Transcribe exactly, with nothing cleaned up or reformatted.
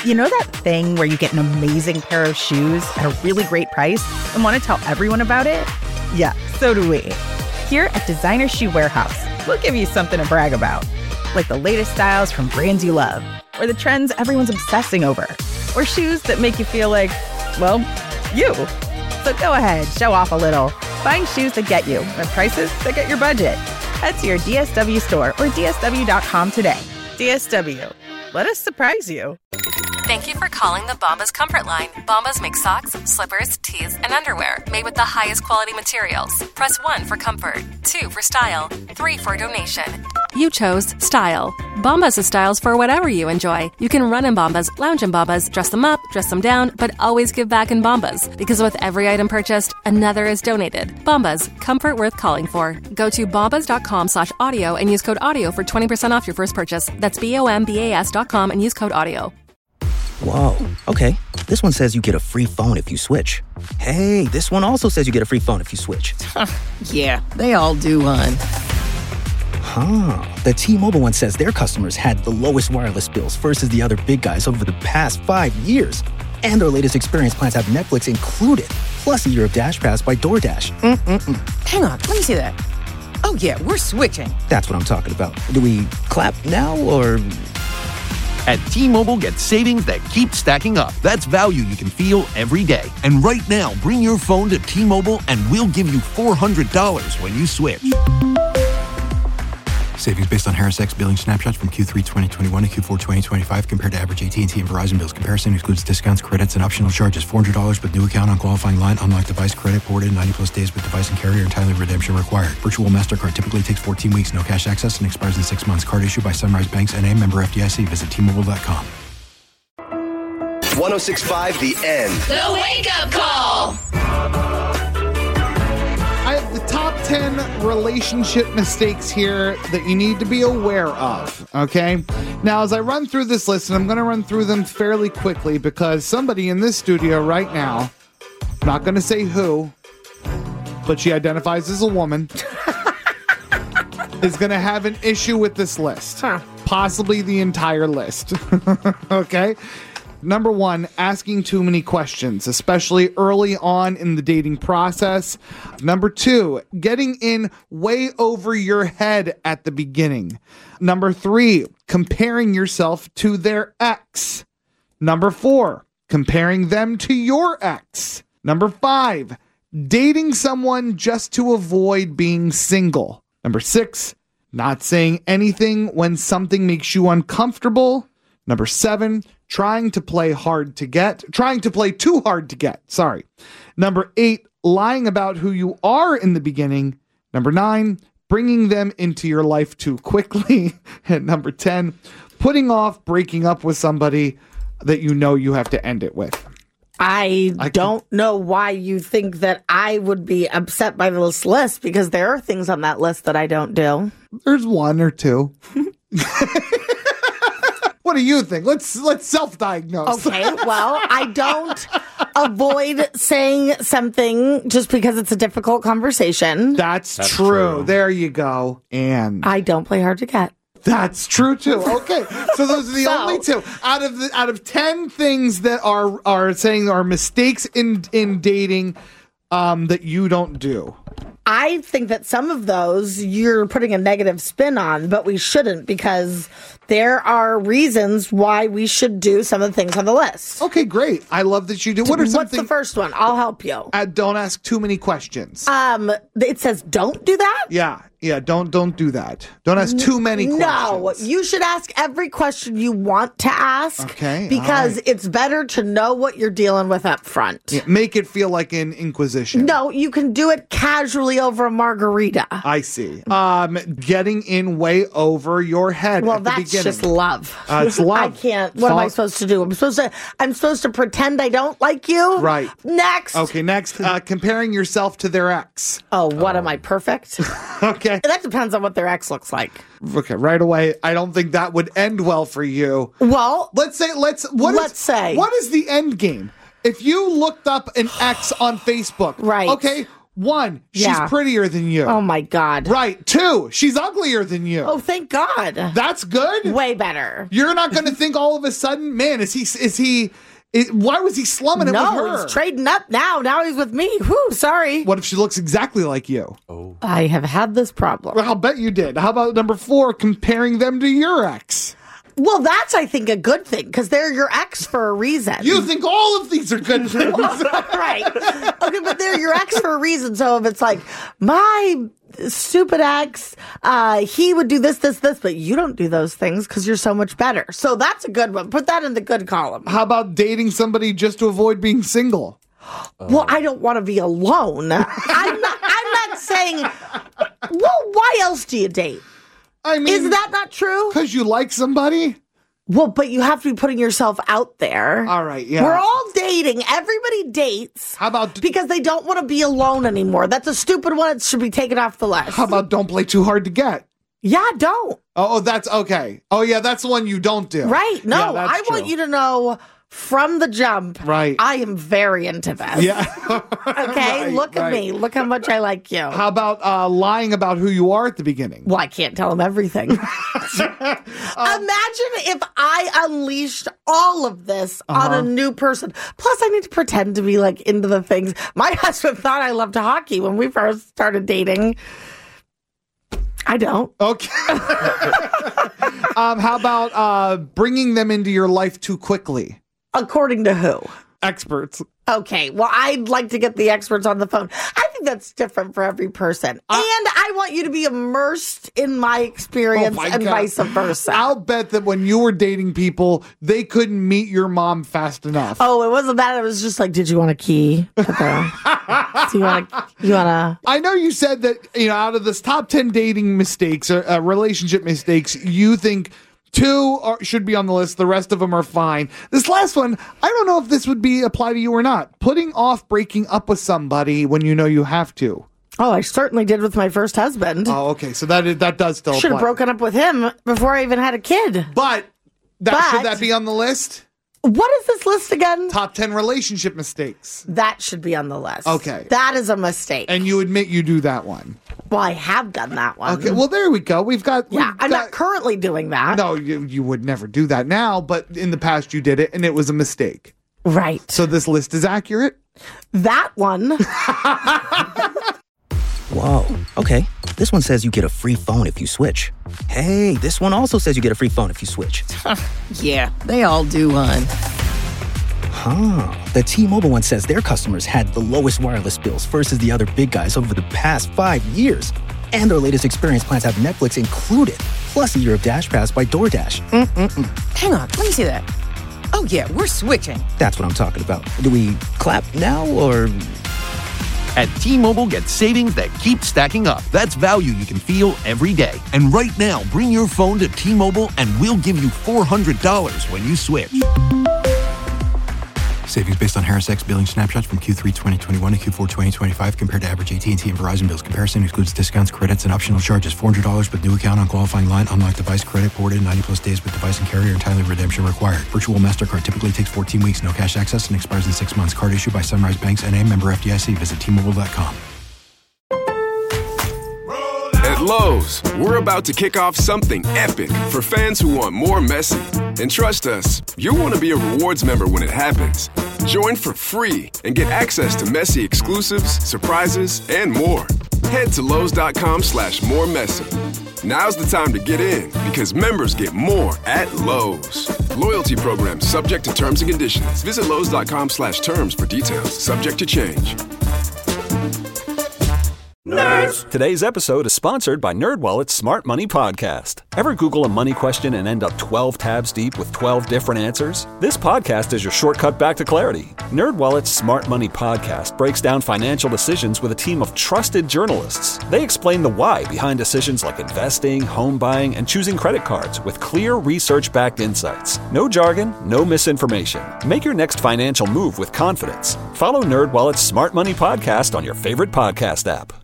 You know that thing where you get an amazing pair of shoes at a really great price and want to tell everyone about it? Yeah, so do we. Here at Designer Shoe Warehouse, we'll give you something to brag about. Like the latest styles from brands you love, or the trends everyone's obsessing over, or shoes that make you feel like, well, you. So go ahead, show off a little. Find shoes that get you at prices that get your budget. Head to your D S W store or D S W dot com today. D S W. Let us surprise you. Thank you for calling the Bombas Comfort Line. Bombas make socks, slippers, tees, and underwear made with the highest quality materials. Press one for comfort, two for style, three for donation. You chose style. Bombas has styles for whatever you enjoy. You can run in Bombas, lounge in Bombas, dress them up, dress them down, but always give back in Bombas. Because with every item purchased, another is donated. Bombas, comfort worth calling for. Go to bombas.com slash audio and use code audio for twenty percent off your first purchase. That's B-O-M-B-A-S dot com and use code audio. Whoa, okay. This one says you get a free phone if you switch. Hey, this one also says you get a free phone if you switch. Yeah, they all do, hon. Huh. The T-Mobile one says their customers had the lowest wireless bills versus the other big guys over the past five years. And their latest experience plans have Netflix included, plus a year of Dash Pass by DoorDash. Mm-mm-mm. Hang on, let me see that. Oh, yeah, we're switching. That's what I'm talking about. Do we clap now, or... At T-Mobile, get savings that keep stacking up. That's value you can feel every day. And right now, bring your phone to T-Mobile and we'll give you four hundred dollars when you switch. Savings based on Harris X billing snapshots from Q three twenty twenty-one to Q four twenty twenty-five compared to average A T and T and Verizon bills. Comparison excludes discounts, credits, and optional charges. four hundred dollars with new account on qualifying line. Unlocked device credit ported ninety plus days with device and carrier and timely redemption required. Virtual MasterCard typically takes fourteen weeks. No cash access and expires in six months. Card issued by Sunrise Banks N A, member F D I C. Visit T Mobile dot com. one oh six point five The End. The Wake Up Call. I have the top ten relationship mistakes here that you need to be aware of, okay? Now, as I run through this list, and I'm going to run through them fairly quickly because somebody in this studio right now, I'm not going to say who, but she identifies as a woman, is going to have an issue with this list. Huh. Possibly the entire list, okay? Number one, asking too many questions, especially early on in the dating process. Number two, getting in way over your head at the beginning. Number three, comparing yourself to their ex. Number four, comparing them to your ex. Number five, dating someone just to avoid being single. Number six, not saying anything when something makes you uncomfortable. Number seven, trying to play hard to get, trying to play too hard to get, sorry. Number eight, lying about who you are in the beginning. Number nine, bringing them into your life too quickly. And number ten, putting off breaking up with somebody that you know you have to end it with. I, I don't can... know why you think that I would be upset by this list, because there are things on that list that I don't do. There's one or two. What do you think? Let's let's self-diagnose. Okay, well, I don't avoid saying something just because it's a difficult conversation. That's, That's true. true. There you go. And I don't play hard to get. That's true too. Okay, so those are the So- only two out of the, out of ten things that are are saying are mistakes in in dating um, that you don't do. I think that some of those you're putting a negative spin on, but we shouldn't, because there are reasons why we should do some of the things on the list. Okay, great. I love that you do. What are What's something? the first one? I'll help you. Uh, don't ask too many questions. Um, it says don't do that. yeah, yeah. Don't don't do that. Don't ask too many questions. No, you should ask every question you want to ask. Okay, because all right. it's better to know what you're dealing with up front. Yeah, make it feel like an inquisition. No, you can do it casually over a margarita. I see. Um, getting in way over your head. Well, at the that's beginning. just love. Uh, it's love. I can't. What am I supposed to do? I'm supposed to. I'm supposed to pretend I don't like you. Right. Next. Okay. Next, uh, comparing yourself to their ex. Oh, what am I perfect? Okay. That depends on what their ex looks like. Okay. Right away, I don't think that would end well for you. Well, let's say let's what let's is, say what is the end game? If you looked up an ex on Facebook, right? Okay. One, she's Yeah. prettier than you. Oh my God. Right. Two, she's uglier than you. Oh, thank God. That's good. Way better. You're not going to think all of a sudden, man, is he, is he, is, why was he slumming it with No, her? he's trading up now. Now he's with me. Whew, sorry. What if she looks exactly like you? Oh. I have had this problem. Well, I'll bet you did. How about number four, comparing them to your ex? Well, that's, I think, a good thing because they're your ex for a reason. You think all of these are good things. Right. Okay, but they're your ex for a reason. So if it's like, my stupid ex, uh, he would do this, this, this, but you don't do those things because you're so much better. So that's a good one. Put that in the good column. How about dating somebody just to avoid being single? Well, I don't want to be alone. I'm not, I'm not saying, well, why else do you date? I mean, Is that not true? because you like somebody? Well, but you have to be putting yourself out there. All right, yeah. We're all dating. Everybody dates. How about Because they don't want to be alone anymore. That's a stupid one. It should be taken off the list. how about don't play too hard to get? Yeah, don't. Oh, oh, that's okay. Oh, yeah, that's the one you don't do. Right. No, Yeah, that's I want true. you to know from the jump. Right. I am very into this. Yeah. Okay. Right, Look at right. me. Look how much I like you. How about uh, lying about who you are at the beginning? Well, I can't tell them everything. Imagine if I unleashed all of this on Uh-huh. a new person. Plus, I need to pretend to be like into the things. My husband thought I loved hockey when we first started dating. I don't. Okay. um, how about uh, bringing them into your life too quickly? According to who? Experts. Okay, well, I'd like to get the experts on the phone. I think that's different for every person. Uh, and I want you to be immersed in my experience Oh my and God. vice versa. I'll bet that when you were dating people, they couldn't meet your mom fast enough. Oh, it wasn't that. It was just like, did you want a key? Okay. Do you want to? You want to? I know you said that, you know, out of this top ten dating mistakes, uh, uh, relationship mistakes, you think two are, should be on the list. The rest of them are fine. This last one, I don't know if this would be apply to you or not. Putting off breaking up with somebody when you know you have to. Oh, I certainly did with my first husband. Oh, okay. So that is, that does still Should have apply. broken up with him before I even had a kid. But, that, But- should that be on the list? What is this list again? Top ten relationship mistakes. That should be on the list. Okay. That is a mistake. And you admit you do that one. Well, I have done that one. Okay. Well, there we go. We've got. yeah, we've I'm got- not currently doing that. No, you, you would never do that now, but in the past you did it and it was a mistake. Right. So this list is accurate? That one. Whoa, okay. This one says you get a free phone if you switch. Hey, this one also says you get a free phone if you switch. Yeah, they all do, hon. Huh. The T-Mobile one says their customers had the lowest wireless bills versus the other big guys over the past five years. And their latest experience plans have Netflix included, plus a year of Dash Pass by DoorDash. Mm-mm-mm. Hang on, let me see that. Oh, yeah, we're switching. That's what I'm talking about. Do we clap now or... At T-Mobile, get savings that keep stacking up. That's value you can feel every day. And right now, bring your phone to T-Mobile and we'll give you four hundred dollars when you switch. Savings based on Harris X billing snapshots from Q three twenty twenty-one to Q four twenty twenty-five compared to average A T and T and Verizon bills. Comparison excludes discounts, credits, and optional charges. four hundred dollars with new account on qualifying line. Unlocked device credit ported. ninety plus days with device and carrier and timely redemption required. Virtual MasterCard typically takes fourteen weeks. No cash access and expires in six months. Card issued by Sunrise Banks N A, member F D I C. Visit T Mobile dot com. At Lowe's, we're about to kick off something epic for fans who want more Messi. And trust us, you'll want to be a rewards member when it happens. Join for free and get access to Messi exclusives, surprises, and more. Head to Lowe's.com slash more Messi. Now's the time to get in because members get more at Lowe's. Loyalty program subject to terms and conditions. Visit Lowe's.com slash terms for details. Subject to change. Nerds! Today's episode is sponsored by NerdWallet's Smart Money Podcast. Ever Google a money question and end up twelve tabs deep with twelve different answers? This podcast is your shortcut back to clarity. NerdWallet's Smart Money Podcast breaks down financial decisions with a team of trusted journalists. They explain the why behind decisions like investing, home buying, and choosing credit cards with clear research-backed insights. No jargon, no misinformation. Make your next financial move with confidence. Follow NerdWallet's Smart Money Podcast on your favorite podcast app.